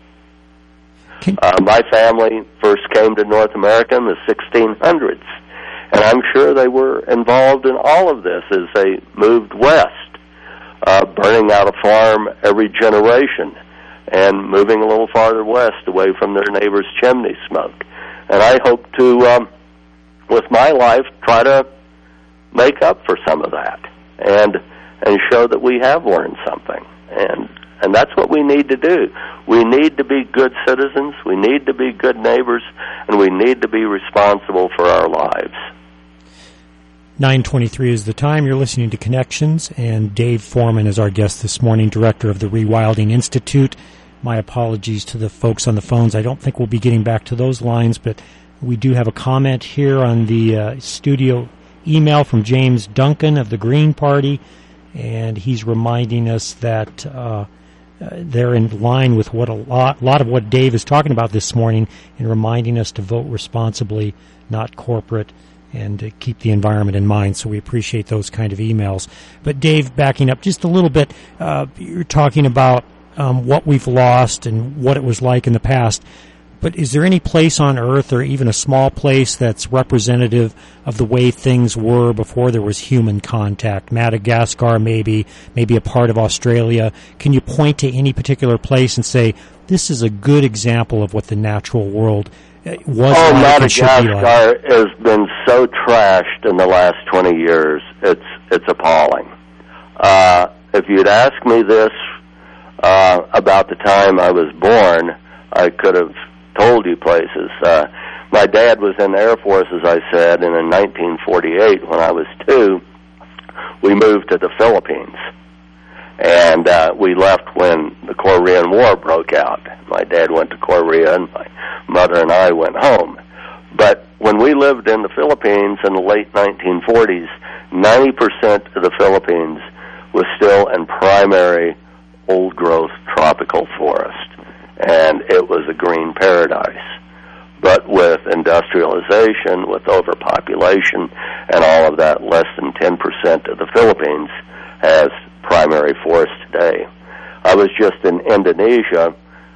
My family first came to North America in the 1600s, and I'm sure they were involved in all of this as they moved west, burning out a farm every generation and moving a little farther west away from their neighbor's chimney smoke. And I hope to, with my life, try to make up for some of that and show that we have learned something. And that's what we need to do. We need to be good citizens, we need to be good neighbors, and we need to be responsible for our lives. 9:23 is the time. You're listening to Connections, and Dave Foreman is our guest this morning, director of the Rewilding Institute. My apologies to the folks on the phones. I don't think we'll be getting back to those lines, but we do have a comment here on the studio email from James Duncan of the Green Party. and he's reminding us that they're in line with what a lot of what Dave is talking about this morning, and reminding us to vote responsibly, not corporate, and to keep the environment in mind. So we appreciate those kind of emails. But Dave, backing up just a little bit, you're talking about what we've lost and what it was like in the past. But is there any place on Earth, or even a small place, that's representative of the way things were before there was human contact? Madagascar, maybe a part of Australia. Can you point to any particular place and say, this is a good example of what the natural world was like and should be like? Madagascar has been so trashed in the last 20 years, it's appalling. If you'd asked me this about the time I was born, I could have told you places. My dad was in the Air Force, as I said, and in 1948, when I was 2, we moved to the Philippines. And we left when the Korean War broke out. My dad went to Korea, and my mother and I went home. But when we lived in the Philippines in the late 1940s, 90% of the Philippines was still in primary old-growth tropical forest. And it was a green paradise. But with industrialization, with overpopulation, and all of that, less than 10% of the Philippines has primary forest today. I was just in Indonesia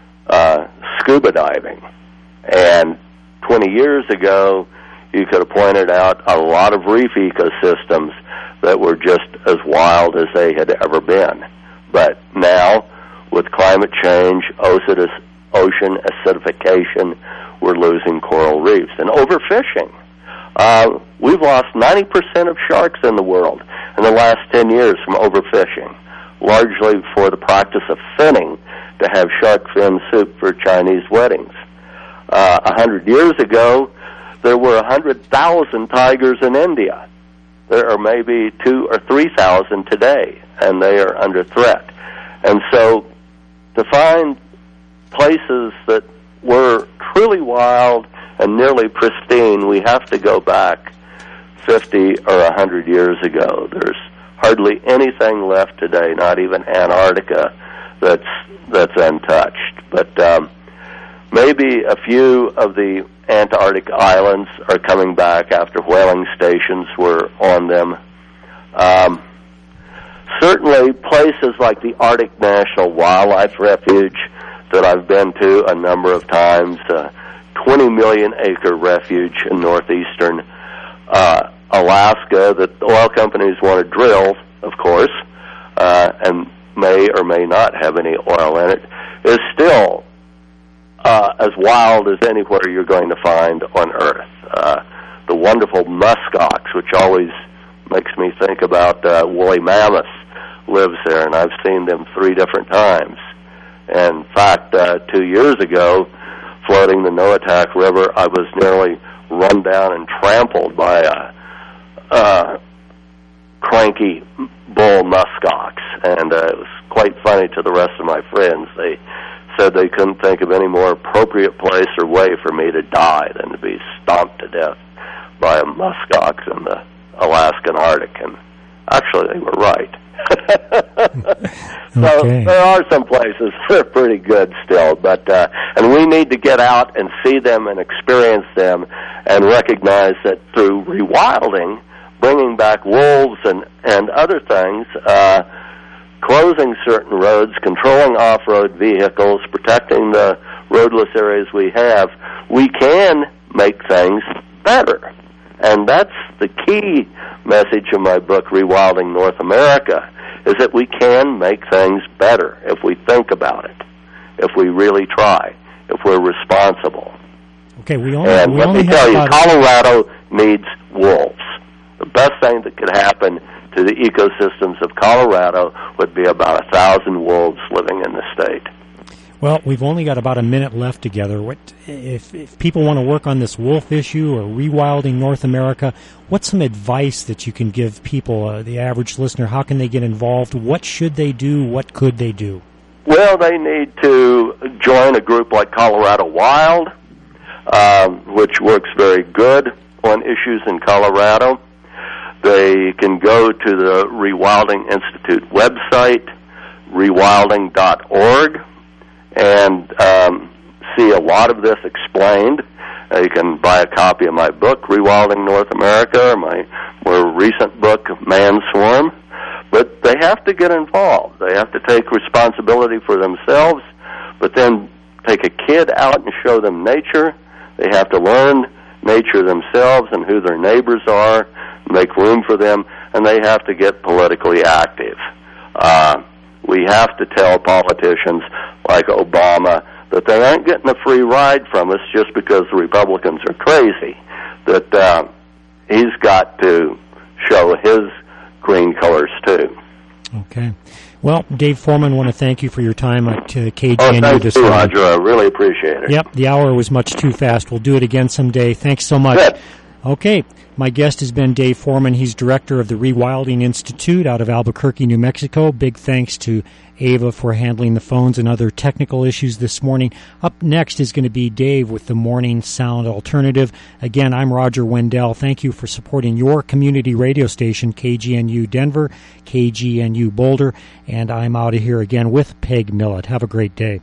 scuba diving, and 20 years ago, you could have pointed out a lot of reef ecosystems that were just as wild as they had ever been. But now, with climate change, ocean acidification, we're losing coral reefs. And overfishing. We've lost 90% of sharks in the world in the last 10 years from overfishing, largely for the practice of finning to have shark fin soup for Chinese weddings. 100 years ago, there were 100,000 tigers in India. There are maybe 2,000 or 3,000 today, and they are under threat. And so to find places that were truly wild and nearly pristine, we have to go back 50 or 100 years ago. There's hardly anything left today, not even Antarctica, that's untouched. But maybe a few of the Antarctic islands are coming back after whaling stations were on them. Certainly places like the Arctic National Wildlife Refuge that I've been to a number of times, 20 million acre refuge in northeastern Alaska that oil companies want to drill, of course, and may or may not have any oil in it, is still as wild as anywhere you're going to find on Earth. The wonderful muskox, which always makes me think about woolly mammoths, lives there, and I've seen them 3 different times. And in fact, 2 years ago, floating the Noatak River, I was nearly run down and trampled by a cranky bull muskox, and it was quite funny to the rest of my friends. They said they couldn't think of any more appropriate place or way for me to die than to be stomped to death by a muskox in the Alaskan Arctic, and actually they were right. So okay. There are some places that are pretty good still, but and we need to get out and see them and experience them and recognize that through rewilding, bringing back wolves and other things, closing certain roads, controlling off-road vehicles, protecting the roadless areas we have, we can make things better. And that's the key message of my book, Rewilding North America, is that we can make things better if we think about it, if we really try, if we're responsible. Okay, and let me tell you, Colorado needs wolves. The best thing that could happen to the ecosystems of Colorado would be about 1,000 wolves living in the state. Well, we've only got about a minute left together. What if people want to work on this wolf issue or rewilding North America, what's some advice that you can give people, the average listener? How can they get involved? What should they do? What could they do? Well, they need to join a group like Colorado Wild, which works very good on issues in Colorado. they can go to the Rewilding Institute website, rewilding.org, and see a lot of this explained. You can buy a copy of my book, Rewilding North America, or my more recent book, Man Swarm. But they have to get involved. They have to take responsibility for themselves, but then take a kid out and show them nature. They have to learn nature themselves and who their neighbors are, make room for them, and they have to get politically active. We have to tell politicians like Obama that they aren't getting a free ride from us just because the Republicans are crazy, that he's got to show his green colors too. Okay. Well, Dave Foreman, I want to thank you for your time at KGNU thank this you, morning. Roger. I really appreciate it. Yep, the hour was much too fast. We'll do it again someday. Thanks so much. Good. Okay, my guest has been Dave Foreman. He's director of the Rewilding Institute out of Albuquerque, New Mexico. Big thanks to Ava for handling the phones and other technical issues this morning. Up next is going to be Dave with the Morning Sound Alternative. Again, I'm Roger Wendell. Thank you for supporting your community radio station, KGNU Denver, KGNU Boulder, and I'm out of here again with Peg Millett. Have a great day.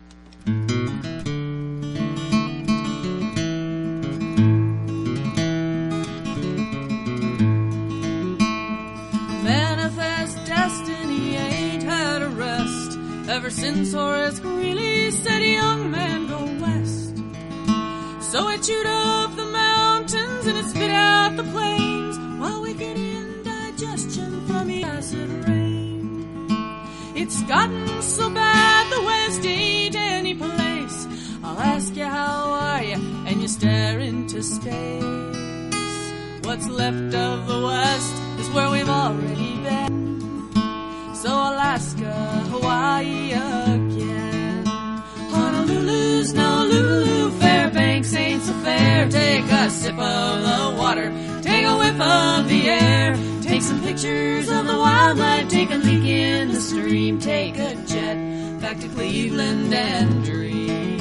Manifest destiny ain't had a rest ever since Horace Greeley said, young man, go west. So it chewed up the mountains and it spit out the plains while we get indigestion from the acid rain. It's gotten so bad the West ain't any place. I'll ask you, how are you? And you stare into space. What's left of the West is where we've already been. So Alaska, Hawaii again. Honolulu's no Lulu, Fairbanks ain't so fair. Take a sip of the water, take a whiff of the air. Take some pictures of the wildlife, take a leak in the stream. Take a jet back to Cleveland and dream.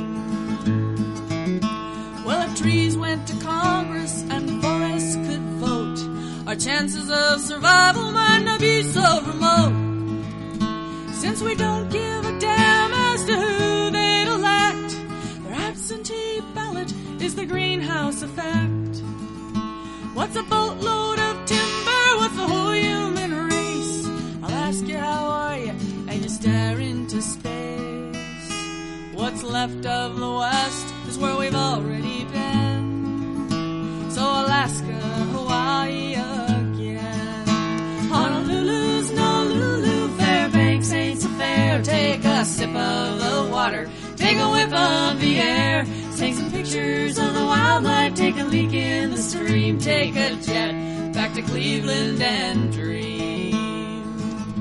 Well, if trees went to Congress and forests could vote, our chances of survival might not be so remote. Since we don't give a damn as to who they'd elect, their absentee ballot is the greenhouse effect. What's a boatload of timber with the whole human race? I'll ask you, how are you? And you stare into space. What's left of the West is where we've already been. So Alaska, Hawaii again. Honolulu's no Lulu, Fairbanks ain't so fair. Take a sip of the water, take a whiff of the air. Take some pictures of the wildlife, take a leak in the stream. Take a jet back to Cleveland and dream.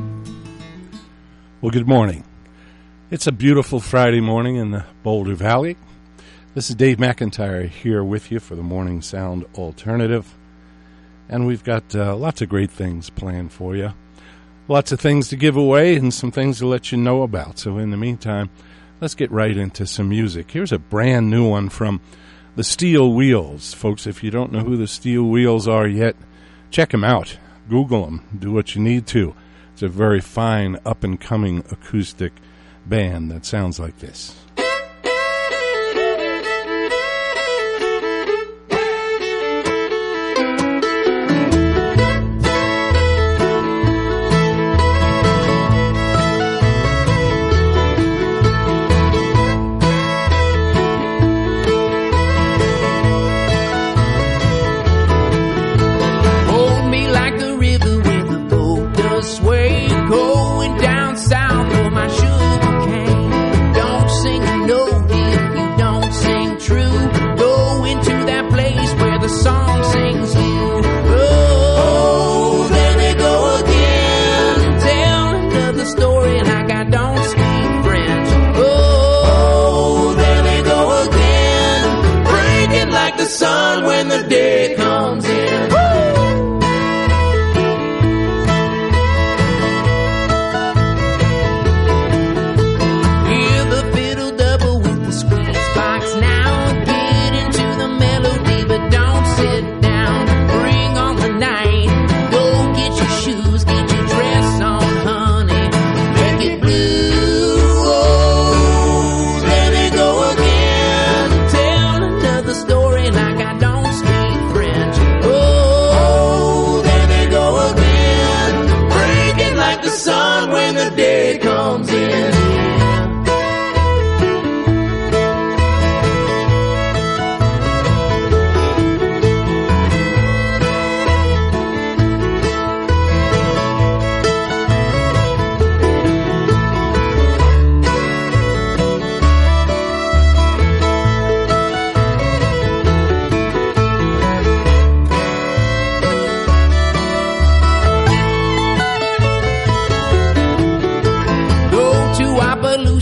Well, good morning. It's a beautiful Friday morning in the Boulder Valley. This is Dave McIntyre here with you for the Morning Sound Alternative. And we've got lots of great things planned for you. Lots of things to give away and some things to let you know about. So in the meantime, let's get right into some music. Here's a brand new one from the Steel Wheels. Folks, if you don't know who the Steel Wheels are yet, check them out. Google them. Do what you need to. It's a very fine, up-and-coming acoustic band that sounds like this.